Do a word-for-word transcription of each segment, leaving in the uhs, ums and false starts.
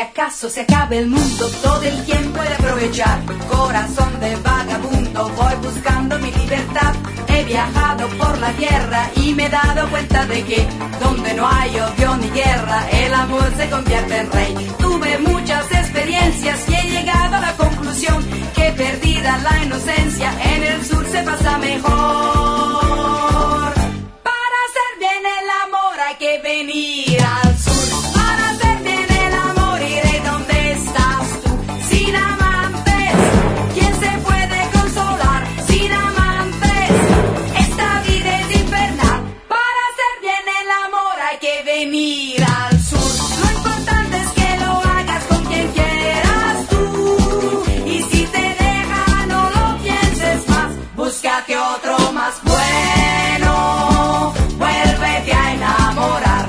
acaso se acabe el mundo, todo el tiempo he de aprovechar. Corazón de vagabundo, voy buscando mi libertad. He viajado por la tierra y me he dado cuenta de que donde no hay odio ni guerra, el amor se convierte en rey. Tuve muchas experiencias y he llegado a la conclusión que perdida la inocencia, en el sur se pasa mejor. Para hacer bien el amor hay que venir al sur. Para hacer bien el amor iré donde estás tú. Sin amantes, ¿quién se puede consolar? Sin amantes, esta vida es infernal. Para hacer bien el amor hay que venir al sur. Lo importante es que lo hagas con quien quieras tú. Y si te deja no lo pienses más, búscate otro más bueno, vuélvete a enamorar.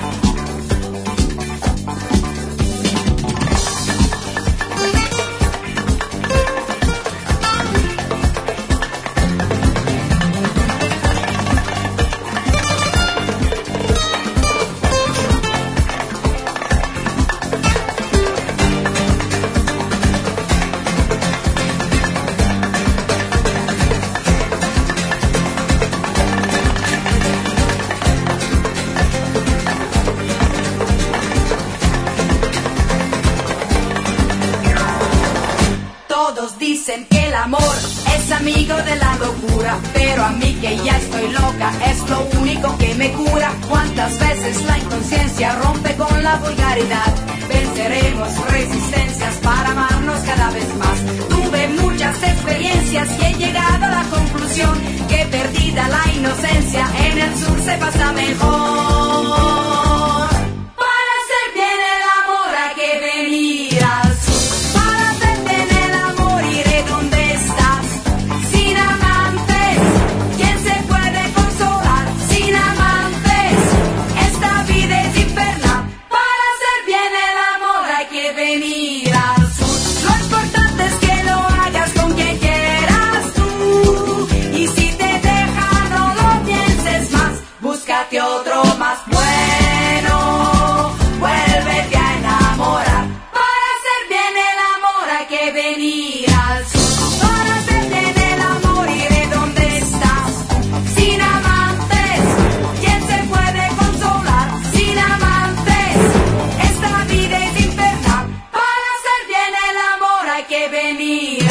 Todos dicen que el amor es amigo de la locura, pero a mí que ya estoy loca es lo único que me cura. Cuántas veces la inconsciencia rompe con la vulgaridad. Venceremos resistencias para amarnos cada vez más. Tuve muchas experiencias y he llegado a la conclusión que perdida la inocencia, en el sur se pasa mejor. Para hacer bien el amor hay que venir al sur. Venir al sur. Lo importante es que lo hagas con quien quieras tú. Y si te deja no lo pienses más, búscate otro más bueno, vuélvete a enamorar. Para hacer bien el amor hay que venir al sur. Para hacer bien el amor iré donde estás tú. Sin amantes, ¿quién se puede consolar? Sin amantes, esta vida es infernal. Hay que venir